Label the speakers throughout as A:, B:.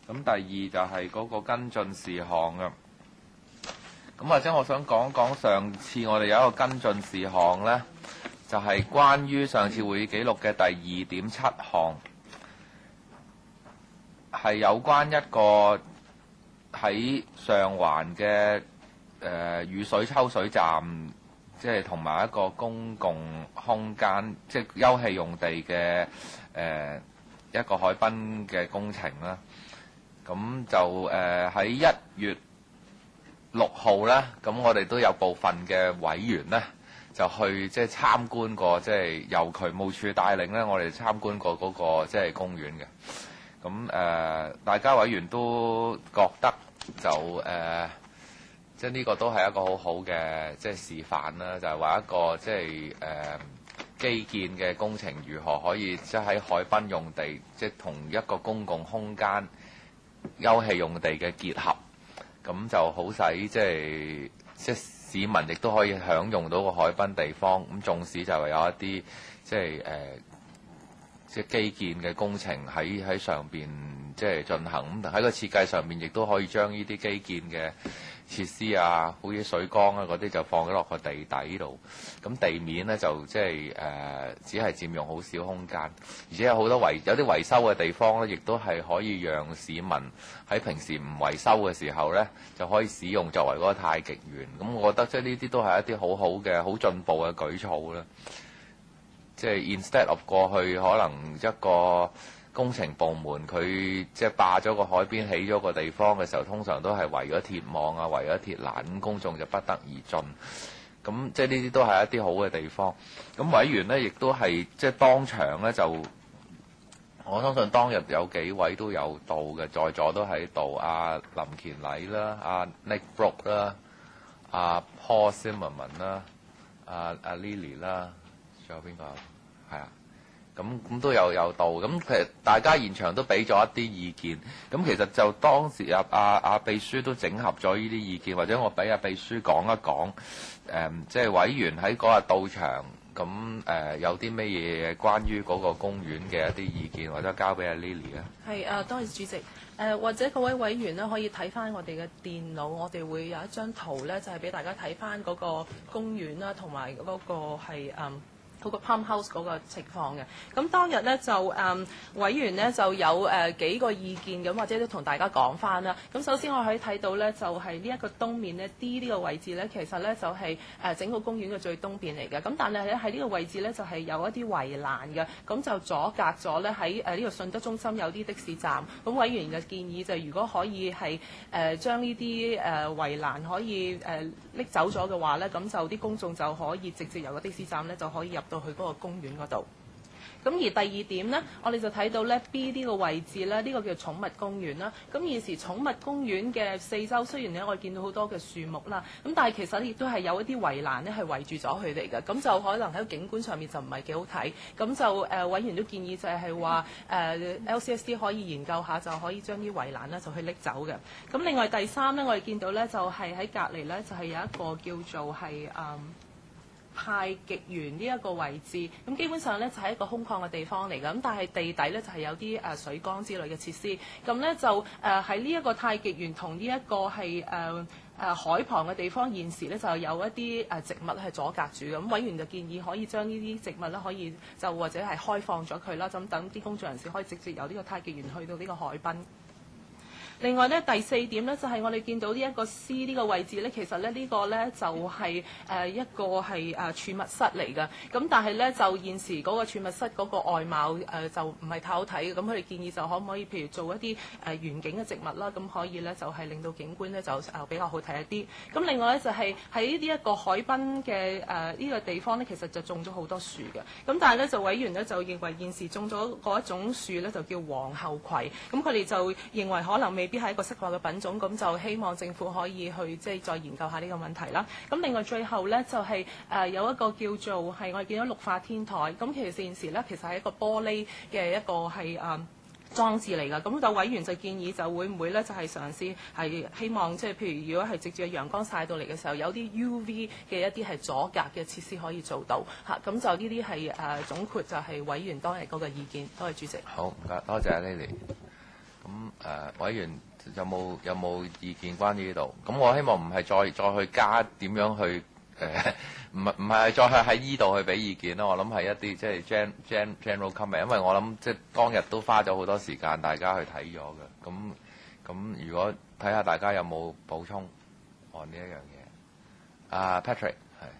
A: 咁第二就係嗰個跟進事項啊。咁或者我想講講上次我哋有一個跟進事項呢，就係關於上次會議記錄嘅第2.7項，係有關一個喺上環嘅雨水抽水站，即係同埋一個公共空間，即係休憩用地嘅一個海濱嘅工程啦。咁就喺1月6號咧，咁我哋都有部分嘅委員咧，就去即係參觀過，即係由渠務署帶領咧，我哋參觀過嗰個即係公園嘅。咁大家委員都覺得就即係呢個都係一個好好嘅即係示範啦，就係話一個即係基建嘅工程如何可以即係喺海濱用地，即係同一個公共空間休憩用地嘅結合。咁就好使即係市民亦都可以享用到個海濱地方。咁縱使就係有一啲即係即係基建嘅工程喺上邊即係進行。咁喺個設計上面亦都可以將呢啲基建嘅設施啊，好似水缸啊嗰啲就放咗落個地底度。咁地面咧就即係只係佔用好少空間，而且有好多有啲維修嘅地方咧，亦都係可以讓市民喺平時唔維修嘅時候咧，就可以使用作為嗰個太極園。咁我覺得即係呢啲都係一啲好好嘅、好進步嘅舉措啦。即係 instead of 過去可能一個工程部門佢即係霸咗個海邊起咗個地方嘅時候，通常都係圍咗鐵網啊、圍咗鐵欄，咁公眾就不得而進。咁即係呢啲都係一啲好嘅地方。咁委員呢，亦都係即係當場呢，就我相信當日有幾位都有到嘅，在座都喺度。阿林乾禮啦，阿 Nick Brook 啦，阿 Paul Zimmerman 啦，阿 Lily 啦，仲有邊個？係啊。咁都有到，咁其實大家現場都俾咗一啲意見，咁其實就當時阿秘書都整合咗呢啲意見，或者我俾阿秘書講一講，即係委員喺嗰日到場，咁有啲咩嘢關於嗰個公園嘅一啲意見，或者交俾阿 Lily 啊。
B: 係多謝主席。或者各位委員咧可以睇翻我哋嘅電腦，我哋會有一張圖咧，就係俾大家睇翻嗰個公園啦，同埋嗰個係嗰個 Palm House 嗰個情況嘅。咁當日咧就委員咧就有幾個意見咁，或者都同大家講翻啦。咁首先我可以睇到咧，就係呢一個東面咧 D 呢個位置咧，其實咧就係整個公園嘅最東邊嚟嘅。咁但係咧喺呢個位置咧就係有一啲圍欄嘅，咁就阻隔咗咧喺呢個信德中心有啲的士站。咁委員嘅建議就係如果可以係將呢啲圍欄可以拎走咗嘅話咧，咁就啲公眾就可以直接由個的士站咧就可以入到去嗰個公園嗰度。咁而第二點呢，我哋就睇到咧 B 呢個位置咧，呢個叫寵物公園啦。咁現時寵物公園嘅四周雖然咧我哋見到好多嘅樹木啦，咁但係其實亦都係有一啲圍欄咧係圍住咗佢哋嘅，咁就可能喺個景觀上面就唔係幾好睇。咁就委員都建議就係話LCSD 可以研究下，就可以將啲圍欄咧就去拎走嘅。咁另外第三咧，我哋見到咧就係喺隔離咧就係有一個叫做係太極園呢一個位置，咁基本上咧就係一個空曠嘅地方嚟嘅，咁但係地底咧就係有啲水缸之類嘅設施，咁咧就喺呢一個太極園同呢一個係海旁嘅地方，現時咧就有一啲植物係阻隔住嘅，咁委員就建議可以將呢啲植物咧可以就或者係開放咗佢啦，咁等啲公眾人士可以直接由呢個太極園去到呢個海濱。另外咧，第四點咧就係我哋見到呢一個 C 呢個位置咧，其實咧呢個咧就係一個係儲物室嚟嘅。咁但係咧就現時嗰個儲物室嗰個外貌就唔係太好睇嘅。咁佢哋建議就可唔可以譬如做一啲園景嘅植物啦，咁可以咧就係令到景觀咧就比較好睇一啲。咁另外咧就係喺呢一個海濱嘅呢個地方咧，其實就種咗好多樹嘅。咁但係咧就委員咧就認為現時種咗嗰一種樹咧就叫皇后葵。咁佢哋就認為可能未必係一個適合嘅品種，咁就希望政府可以去即係再研究下呢個問題啦。咁另外最後咧就係有一個叫做係我哋見到綠化天台，咁其實現時咧其實係一個玻璃嘅一個係裝置嚟㗎。咁就委員就建議就會唔會咧就係嘗試係希望即係譬如如果係直接陽光曬到嚟嘅時候，有啲 UV 嘅一啲係阻隔嘅設施可以做到嚇。咁就呢啲係總括就係委員當日嗰個意見。多謝主席。
A: 好，唔該，多謝 Lily。 咁委員有冇意見關於呢度？咁我希望唔係再去加點樣去唔係再喺依度去俾意見咯。我諗係一啲即係 general comment，因為我諗即係當日都花咗好多時間，大家去睇咗嘅。咁如果睇下大家有冇補充按呢一樣嘢。Patrick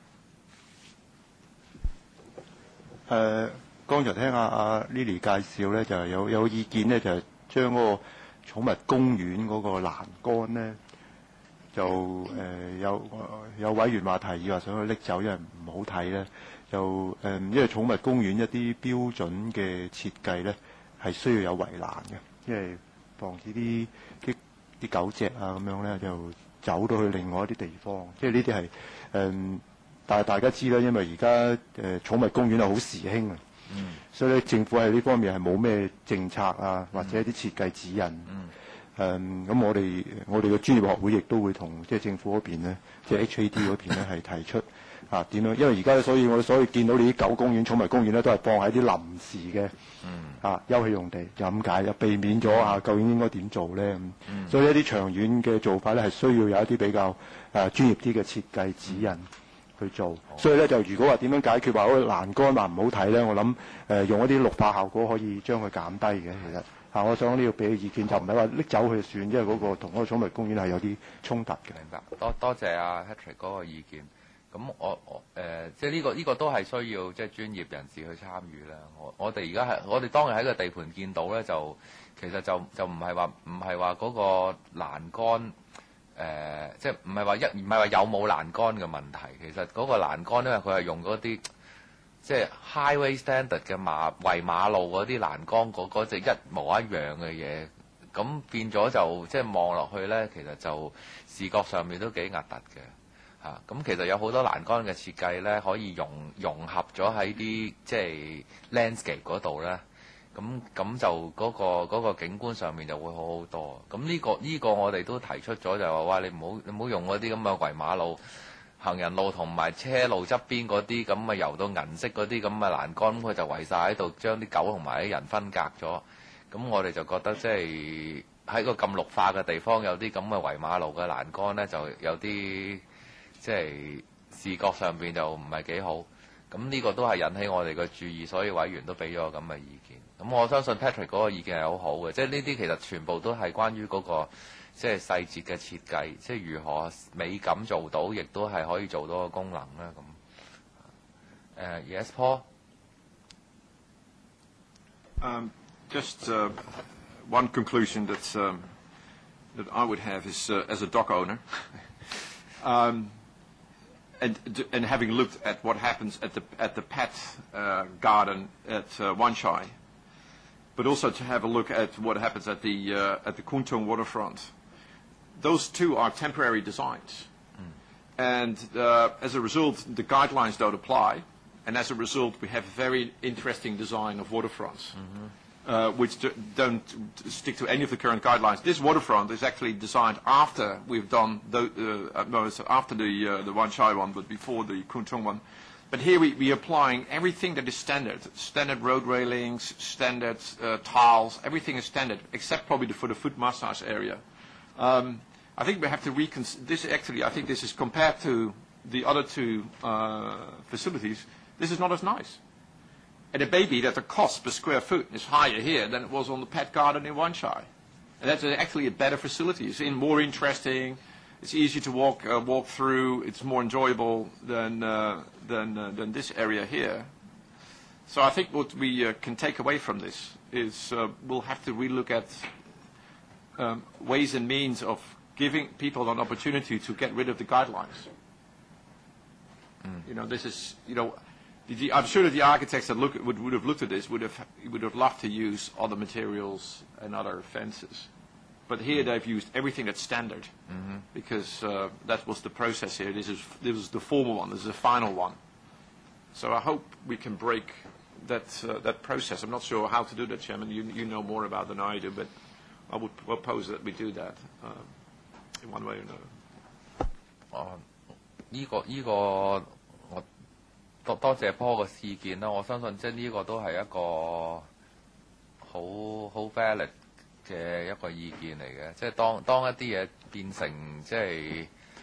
C: 係。剛才聽阿 Lily 介紹咧，就係有意見咧，就係將嗰個寵物公園嗰個欄杆咧，就有委員話提議話想去拎走，因為唔好睇咧。因為寵物公園一啲標準嘅設計咧，係需要有圍欄嘅，因為防止啲狗隻啊咁樣咧就走到去另外一啲地方。即係呢啲係但係大家知啦，因為而家寵物公園係好時興啊。所以咧，政府喺呢方面係冇咩政策啊，或者一啲設計指引。咁我哋嘅專業學會亦都會同即係政府嗰邊咧，即係 HAD 嗰邊咧係提出點樣？因為而家所以見到你啲狗公園、寵物公園咧，都係放喺啲臨時嘅休憩用地，就咁解，就避免咗究竟應該點做咧。所以一啲長遠嘅做法咧，係需要有一啲比較專業啲嘅設計指引。去做，所以咧就如果話點樣解決話嗰個欄杆話唔好睇咧，我諗用一啲綠化效果可以將佢減低嘅。其實我想呢度俾嘅意見就唔係話拎走佢算，因為嗰個同嗰個寵物公園係有啲衝突嘅。
A: 明白，多謝阿 Patrick 嗰個意見。咁我即係呢個都係需要即係專業人士去參與啦。我哋而家我哋當日喺個地盤見到咧，其實就唔係話嗰個欄杆。即係唔係話有冇欄杆嘅問題，其實嗰個欄杆因為佢係用嗰啲即係 highway standard 嘅圍馬路嗰啲欄杆嗰隻一模一樣嘅嘢，咁變咗就即係望落去咧，其實就視覺上面都幾核突嘅嚇。咁其實有好多欄杆嘅設計咧，可以融合咗喺啲即係 landscape 嗰度咧。咁就嗰個景觀上面就會好好多。咁呢個我哋都提出咗，就係話哇，你唔好用嗰啲咁嘅圍馬路、行人路同埋車路側邊嗰啲咁嘅油到銀色嗰啲咁嘅欄杆，佢就圍晒喺度，將啲狗同埋啲人分隔咗。咁我哋就覺得即係喺個咁綠化嘅地方，有啲咁嘅圍馬路嘅欄杆咧，就有啲即係視覺上邊就唔係幾好。咁呢個都係引起我哋嘅注意，所以委員都俾咗咁嘅意見。咁我相信 Patrick 嗰個意見係好好嘅，即係呢啲其實全部都係關於嗰個即係細節嘅設計，即係如何美感做到，亦都係可以做到個功能啦。咁Yes, Paul.
D: Just one conclusion that I would have is as a dog owner. And having looked at what happens at the pet garden at Wan Chai, but also to have a look at what happens at the Kuntung waterfront. Those two are temporary designs, and as a result, the guidelines don't apply, and as a result, we have a very interesting design of waterfronts, which don't stick to any of the current guidelines. This waterfront is actually designed after we've done after the Wan Chai one, but before the Kuntung one. But here we are applying everything that is standard road railings, standard tiles, everything is standard, except probably for the foot massage area. I think we have to this actually, I think this is compared to the other two facilities, this is not as nice. And it may be that the cost per square foot is higher here than it was on the pet garden in Wan Chai. And that's actually a better facility. It's more interesting. It's easy to walk through. It's more enjoyable than this area here. So I think what we can take away from this is we'll have to relook at ways and means of giving people an opportunity to get rid of the guidelines. You know, this is, you know, I'm sure that the architects that would have looked at this would have loved to use other materials and other fences. But here they've used everything that's standard, because that was the process here. This was the formal one. This is the final one. So I hope we can break that process. I'm not sure how to do that, Chairman. You know more about than I do, but I would propose that we do that in one way or another.
A: 呢個我多謝 Paul 嘅意見啦。我相信即係呢個都係一個好 valid 嘅一個意見嚟嘅，即係當一啲嘢變成即係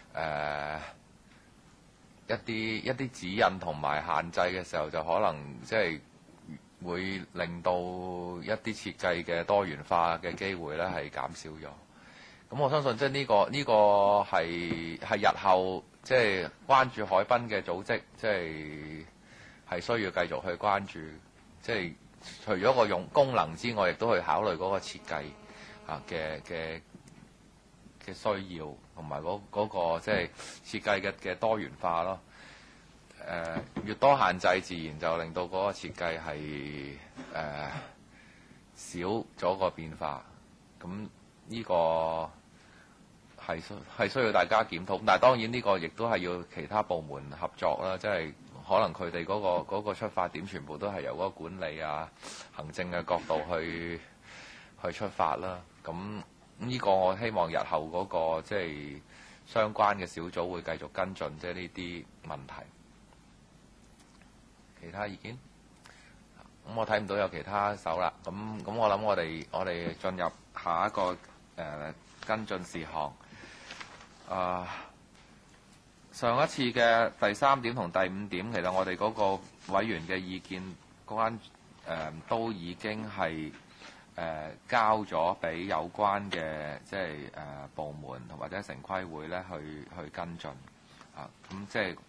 A: 一啲指引同埋限制嘅時候，就可能即係會令到一啲設計嘅多元化嘅機會咧係減少咗。咁我相信即係呢個係日後即係關注海濱嘅組織，即係需要繼續去關注。即係除咗個用功能之外，亦都去考慮嗰個設計嘅需要，同埋嗰個即係設計嘅多元化咯。越多限制，自然就令到嗰個設計係少咗個變化。咁呢個係需要大家檢討。但係當然呢個亦都係要其他部門合作啦，即係可能佢哋嗰個出發點全部都係由嗰個管理啊、行政嘅角度去出發啦。咁呢個我希望日後嗰個即係相關嘅小組會繼續跟進即係呢啲問題。其他意見？咁我睇唔到有其他手啦。咁我諗我哋進入下一個跟進事項。上一次嘅第3點同第5點，其實我哋嗰個委員嘅意見都已經係交咗俾有關嘅即係部門同或者城規會咧去跟進。咁即係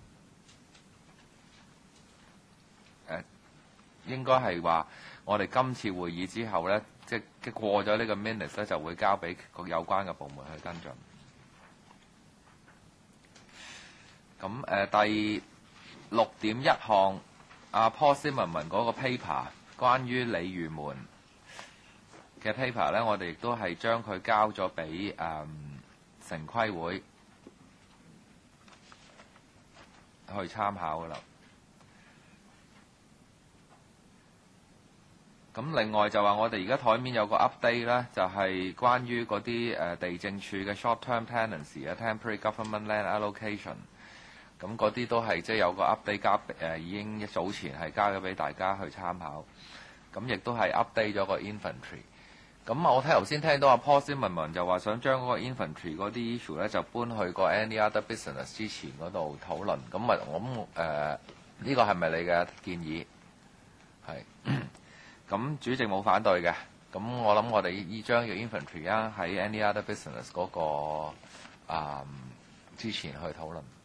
A: 應該係話我哋今次會議之後咧，即係過咗呢個 minutes 咧，就會交俾有關嘅部門去跟進。咁第6.1項，阿 Paul Zimmerman 嗰個 paper 關於鯉魚門嘅 paper 咧，我哋亦都係將佢交咗俾城規會去參考㗎啦。咁另外就話我哋而家台面有個 update 咧，就係關於嗰啲地政處嘅 short-term tenancy 啊 （temporary government land allocation）。咁嗰啲都係即係有個 update 已經早前係交咗俾大家去參考。咁亦都係 update 咗個 infantry。咁我頭先聽到阿 Paul Zimmerman 就話想將嗰個 infantry 嗰啲 issue 咧就搬去個 any other business 之前嗰度討論。咁我諗呢個係咪你嘅建議？係。咁主席冇反對嘅。咁我諗我哋依張嘅 infantry 喺 any other business 嗰個之前去討論。